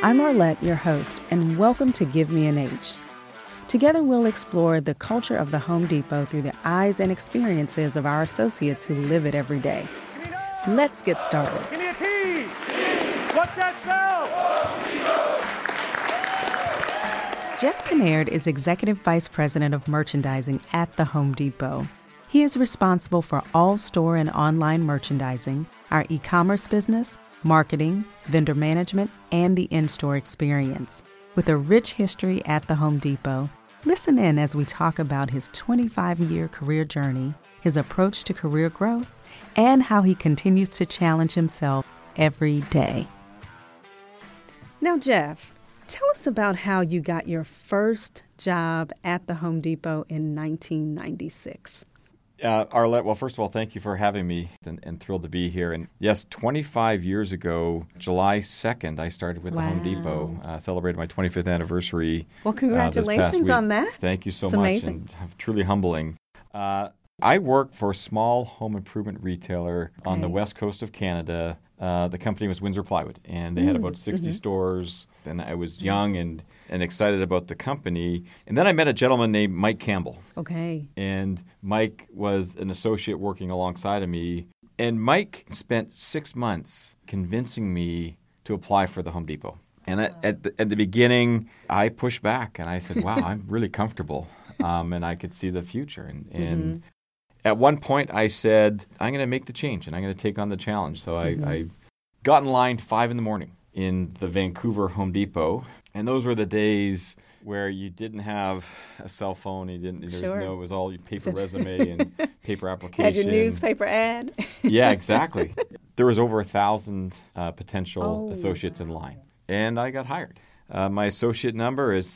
I'm Arlette, your host, and welcome to Give Me an H. Together we'll explore the culture of the Home Depot through the eyes and experiences of our associates who live it every day. Let's get started. Give me a T! What's that spell? Jeff Kinnaird is Executive Vice President of Merchandising at the Home Depot. He is responsible for all store and online merchandising, our e-commerce business, marketing, vendor management, and the in-store experience. With a rich history at the Home Depot, listen in as we talk about his 25-year career journey, his approach to career growth, and how he continues to challenge himself every day. Now, Jeff, tell us about how you got your first job at the Home Depot in 1996. Arlette, well, first of all, thank you for having me and thrilled to be here. And yes, 25 years ago, July 2nd, I started with the Home Depot, celebrated my 25th anniversary. Well, congratulations on that. Thank you so much. Amazing. And truly humbling. I work for a small home improvement retailer on the west coast of Canada. The company was Windsor Plywood, and they had about 60 stores. And I was young and excited about the company. And then I met a gentleman named Mike Campbell. Okay. And Mike was an associate working alongside of me. And Mike spent 6 months convincing me to apply for the Home Depot. And at the beginning, I pushed back and I said, wow, I'm really comfortable. And I could see the future. And at one point, I said, I'm going to make the change and I'm going to take on the challenge. So I got in line 5 a.m. in the Vancouver Home Depot. And those were the days where you didn't have a cell phone. It was all your paper resume and paper application. Had your newspaper ad. Yeah, exactly. There was over 1,000 potential associates in line. And I got hired. My associate number is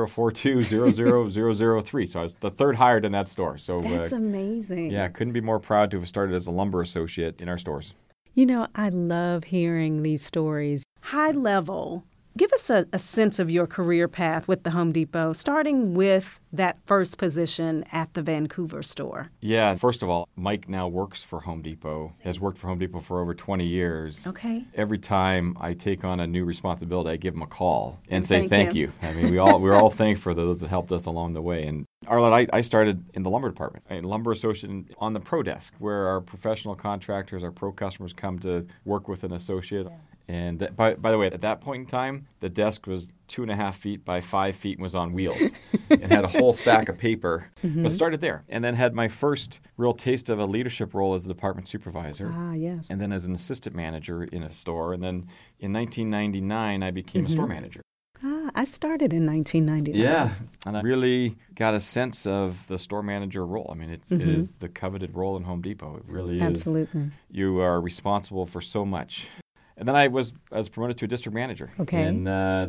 7042-00003. So I was the third hired in that store. So That's amazing. Yeah, couldn't be more proud to have started as a lumber associate in our stores. You know, I love hearing these stories. High level, give us a sense of your career path with the Home Depot, starting with that first position at the Vancouver store. Yeah, first of all, Mike now works for Home Depot, has worked for Home Depot for over 20 years. Okay. Every time I take on a new responsibility, I give him a call and say thank you. I mean, we're all thankful for those that helped us along the way. And Arlette, I started in the lumber department, a lumber associate on the pro desk, where our professional contractors, our pro customers come to work with an associate. Yeah. And by the way, at that point in time, the desk was 2.5 feet by 5 feet and was on wheels and had a whole stack of paper. But started there and then had my first real taste of a leadership role as a department supervisor. Yes. And then as an assistant manager in a store. And then in 1999, I became a store manager. I started in 1999. Yeah, and I really got a sense of the store manager role. I mean, it is the coveted role in Home Depot. It really is. Absolutely. You are responsible for so much. And then I was promoted to a district manager in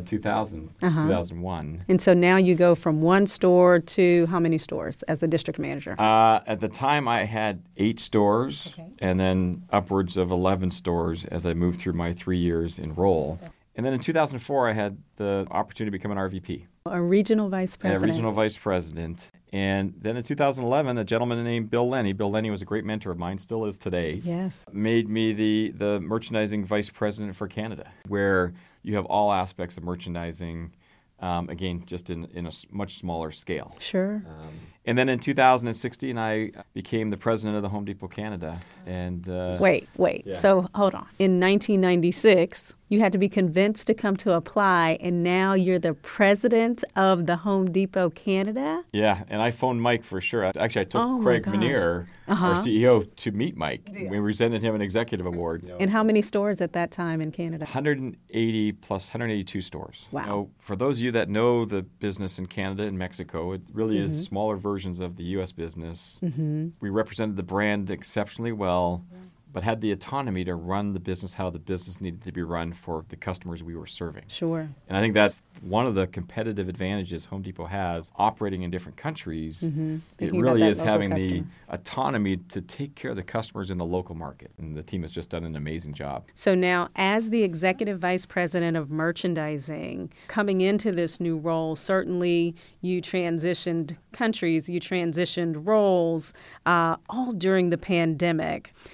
2001. And so now you go from one store to how many stores as a district manager? At the time, I had 8 stores and then upwards of 11 stores as I moved through my 3 years in role. Okay. And then in 2004, I had the opportunity to become an RVP. A regional vice president. A regional vice president. And then in 2011, a gentleman named Bill Lenny was a great mentor of mine, still is today. Yes. Made me the merchandising vice president for Canada, where you have all aspects of merchandising, again, just in a much smaller scale. Sure. And then in 2016, I became the president of the Home Depot Canada. And Wait. Yeah. So hold on. In 1996, you had to be convinced to come to apply, and now you're the president of the Home Depot Canada? Yeah, and I phoned Mike for sure. Actually, I took Craig Vanier, our CEO, to meet Mike. Yeah. We presented him an executive award. And how many stores at that time in Canada? 182 stores. Wow. You know, for those of you that know the business in Canada and Mexico, it really is smaller versions of the U.S. business. We represented the brand exceptionally well, but had the autonomy to run the business how the business needed to be run for the customers we were serving. Sure. And I think that's one of the competitive advantages Home Depot has operating in different countries. It really is having the autonomy to take care of the customers in the local market. And the team has just done an amazing job. So now, as the Executive Vice President of Merchandising, coming into this new role, certainly you transitioned countries, you transitioned roles, all during the pandemic. So tell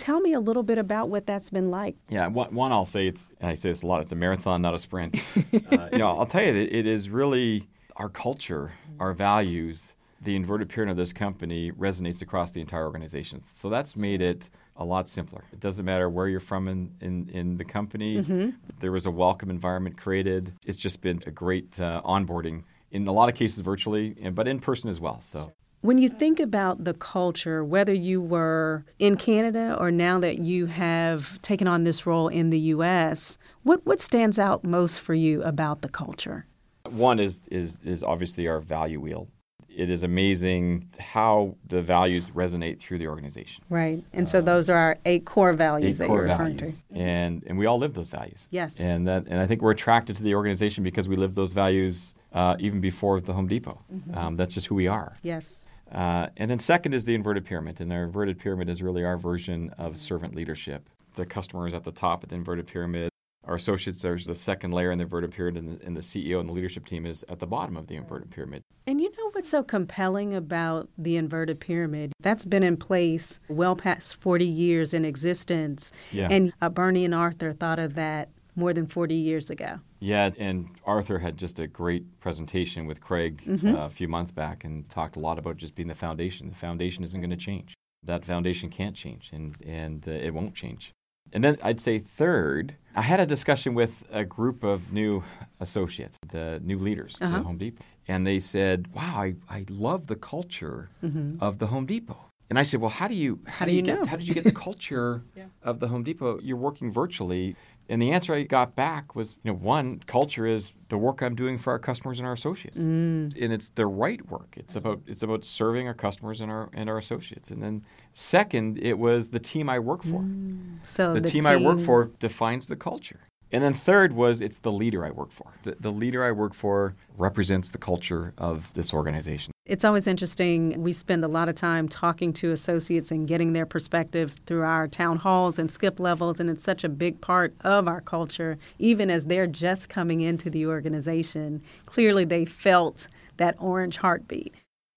Tell me a little bit about what that's been like. Yeah, one I'll say I say this a lot. It's a marathon, not a sprint. I'll tell you that it is really our culture, our values. The inverted pyramid of this company resonates across the entire organization. So that's made it a lot simpler. It doesn't matter where you're from in the company. There was a welcome environment created. It's just been a great onboarding, in a lot of cases virtually, but in person as well. So. When you think about the culture, whether you were in Canada or now that you have taken on this role in the U.S., what stands out most for you about the culture? One is obviously our value wheel. It is amazing how the values resonate through the organization. Right. And so those are our 8 core values that you're referring to. And we all live those values. Yes. And I think we're attracted to the organization because we live those values even before the Home Depot. That's just who we are. Yes. And then second is the inverted pyramid. And our inverted pyramid is really our version of servant leadership. The customer is at the top of the inverted pyramid. Our associates are the second layer in the inverted pyramid, and the CEO and the leadership team is at the bottom of the inverted pyramid. And you know what's so compelling about the inverted pyramid? That's been in place well past 40 years in existence. Yeah. And Bernie and Arthur thought of that more than 40 years ago. Yeah, and Arthur had just a great presentation with Craig a few months back and talked a lot about just being the foundation. The foundation isn't going to change. That foundation can't change, and it won't change. And then I'd say third, I had a discussion with a group of new associates, new leaders to Home Depot. And they said, wow, I love the culture of the Home Depot. And I said, well, how do you know? How did you get the culture of the Home Depot? You're working virtually. And the answer I got back was, one, culture is the work I'm doing for our customers and our associates. And it's the right work. It's about serving our customers and our associates. And then second, it was the team I work for. So the team I work for defines the culture. And then third was it's the leader I work for. The leader I work for represents the culture of this organization. It's always interesting. We spend a lot of time talking to associates and getting their perspective through our town halls and skip levels, and it's such a big part of our culture. Even as they're just coming into the organization, clearly they felt that orange heartbeat.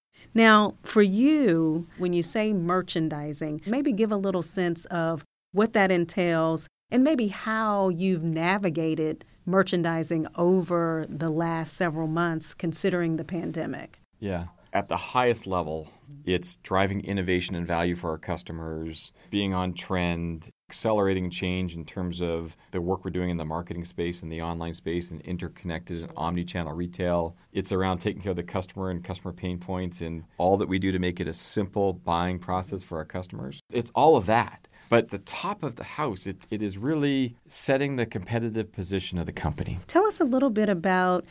Now, for you, when you say merchandising, maybe give a little sense of what that entails and maybe how you've navigated merchandising over the last several months considering the pandemic. Yeah. At the highest level, it's driving innovation and value for our customers, being on trend, accelerating change in terms of the work we're doing in the marketing space and the online space and interconnected and omni-channel retail. It's around taking care of the customer and customer pain points and all that we do to make it a simple buying process for our customers. It's all of that. But the top of the house, it is really setting the competitive position of the company. Tell us a little bit about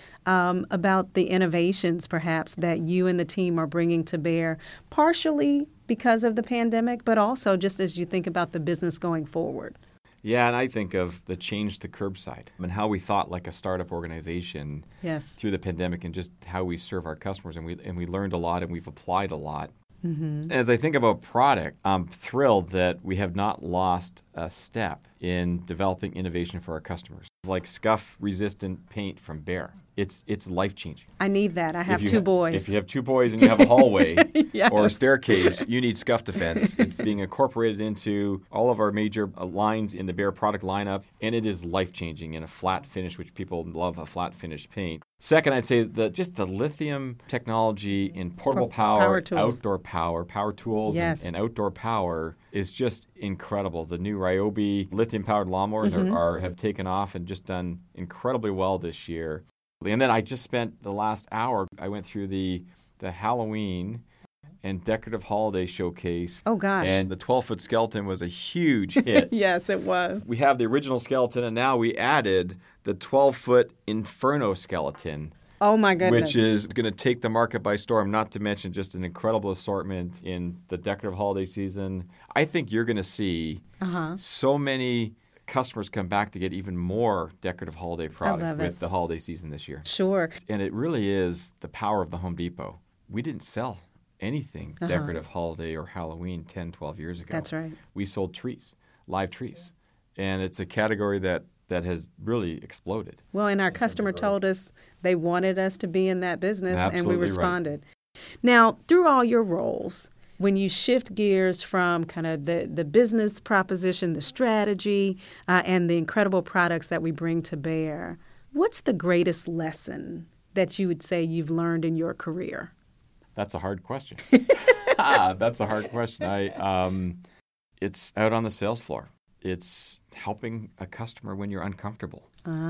the innovations, perhaps, that you and the team are bringing to bear, partially because of the pandemic, but also just as you think about the business going forward. Yeah, and I think of the change to curbside and how we thought like a startup organization through the pandemic and just how we serve our customers. And we learned a lot and we've applied a lot. As I think about product, I'm thrilled that we have not lost a step in developing innovation for our customers, like scuff-resistant paint from Behr. It's life-changing. I need that. I have 2 boys. If you have 2 boys and you have a hallway or a staircase, you need scuff defense. It's being incorporated into all of our major lines in the Behr product lineup, and it is life-changing in a flat finish, which people love, a flat finish paint. Second, I'd say just the lithium technology in portable power outdoor power tools, and outdoor power is just incredible. The new Ryobi lithium-powered lawnmowers have taken off and just done incredibly well this year. And then I just spent the last hour, I went through the Halloween and decorative holiday showcase. Oh, gosh. And the 12-foot skeleton was a huge hit. Yes, it was. We have the original skeleton, and now we added the 12-foot Inferno skeleton. Oh, my goodness. Which is going to take the market by storm, not to mention just an incredible assortment in the decorative holiday season. I think you're going to see so many customers come back to get even more decorative holiday product with the holiday season this year. Sure. And it really is the power of the Home Depot. We didn't sell anything decorative holiday or Halloween 10, 12 years ago. That's right. We sold trees, live trees. And it's a category that has really exploded. Well, and our customer told us they wanted us to be in that business, and we responded. Right. Now, through all your roles, when you shift gears from kind of the business proposition, the strategy, and the incredible products that we bring to bear, what's the greatest lesson that you would say you've learned in your career? That's a hard question. That's a hard question. It's out on the sales floor. It's helping a customer when you're uncomfortable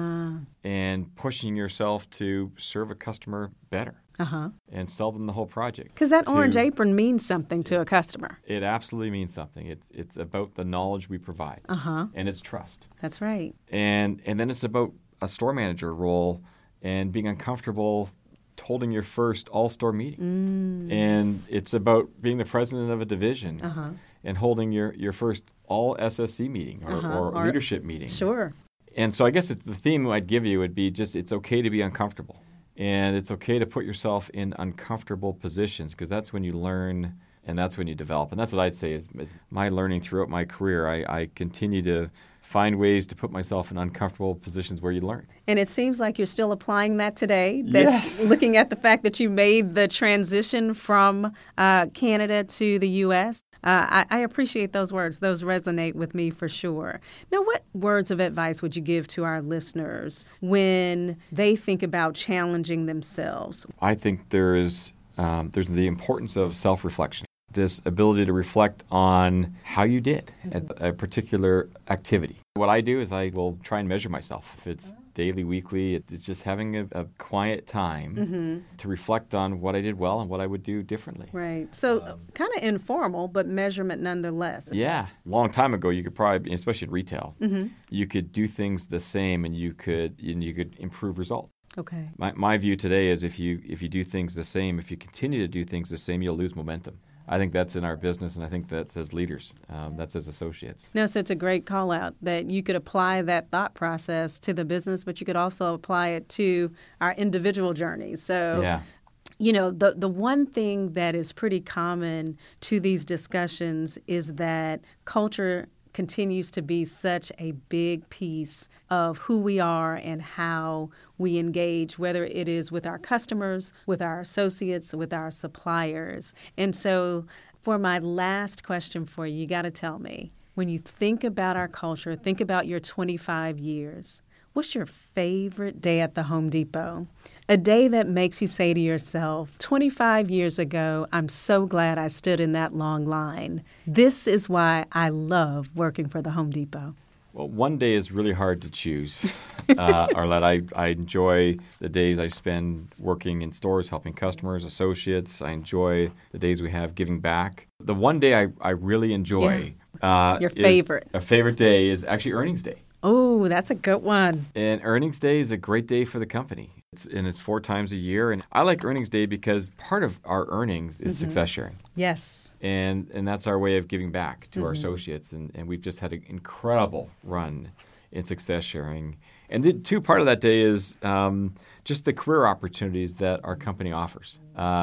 and pushing yourself to serve a customer better and sell them the whole project. Because that orange apron means something to a customer. It absolutely means something. It's about the knowledge we provide and it's trust. That's right. And then it's about a store manager role and being uncomfortable holding your first all-store meeting. And it's about being the president of a division and holding your first all-SSC meeting or leadership meeting. Sure. And so I guess the theme I'd give you would be just it's okay to be uncomfortable. And it's okay to put yourself in uncomfortable positions because that's when you learn and that's when you develop. And that's what I'd say is my learning throughout my career. I continue to find ways to put myself in uncomfortable positions where you learn. And it seems like you're still applying that today. Yes. Looking at the fact that you made the transition from Canada to the U.S., I appreciate those words. Those resonate with me for sure. Now, what words of advice would you give to our listeners when they think about challenging themselves? I think there's the importance of self-reflection. This ability to reflect on how you did at a particular activity. What I do is I will try and measure myself. If it's daily, weekly, it's just having a quiet time to reflect on what I did well and what I would do differently. Right. So kind of informal, but measurement nonetheless. Yeah. A long time ago, you could probably, especially in retail, you could do things the same and you could improve results. Okay. My view today is if you do things the same, if you continue to do things the same, you'll lose momentum. I think that's in our business, and I think that's as leaders, that's as associates. No, so it's a great call out that you could apply that thought process to the business, but you could also apply it to our individual journeys. So, you know, the one thing that is pretty common to these discussions is that culture continues to be such a big piece of who we are and how we engage, whether it is with our customers, with our associates, with our suppliers. And so for my last question for you, you got to tell me, when you think about our culture, think about your 25 years, what's your favorite day at the Home Depot? A day that makes you say to yourself, 25 years ago, I'm so glad I stood in that long line. This is why I love working for the Home Depot. Well, one day is really hard to choose, Arlette. I enjoy the days I spend working in stores, helping customers, associates. I enjoy the days we have giving back. The one day I really enjoy your favorite. A favorite day is actually earnings day. Oh, that's a good one. And earnings day is a great day for the company. It's 4 times a year. And I like earnings day because part of our earnings is success sharing. Yes. And that's our way of giving back to our associates. And we've just had an incredible run in success sharing. And the part of that day is just the career opportunities that our company offers.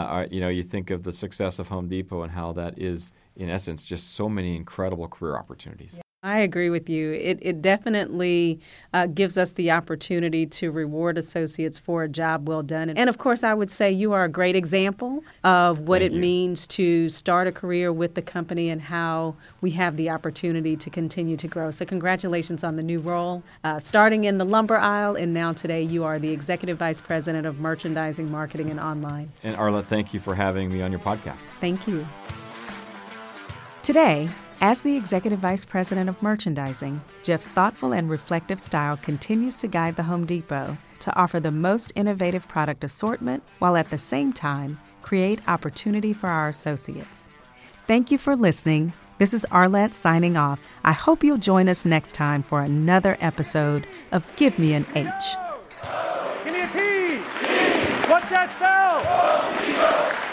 You think of the success of Home Depot and how that is, in essence, just so many incredible career opportunities. Yeah. I agree with you. It definitely gives us the opportunity to reward associates for a job well done. And of course, I would say you are a great example of what it means to start a career with the company and how we have the opportunity to continue to grow. So congratulations on the new role. Starting in the lumber aisle, and now today you are the Executive Vice President of Merchandising, Marketing, and Online. And Arlette, thank you for having me on your podcast. Thank you. Today, as the Executive Vice President of Merchandising, Jeff's thoughtful and reflective style continues to guide the Home Depot to offer the most innovative product assortment while at the same time create opportunity for our associates. Thank you for listening. This is Arlette signing off. I hope you'll join us next time for another episode of Give Me an H. Give me a T! What's that spell?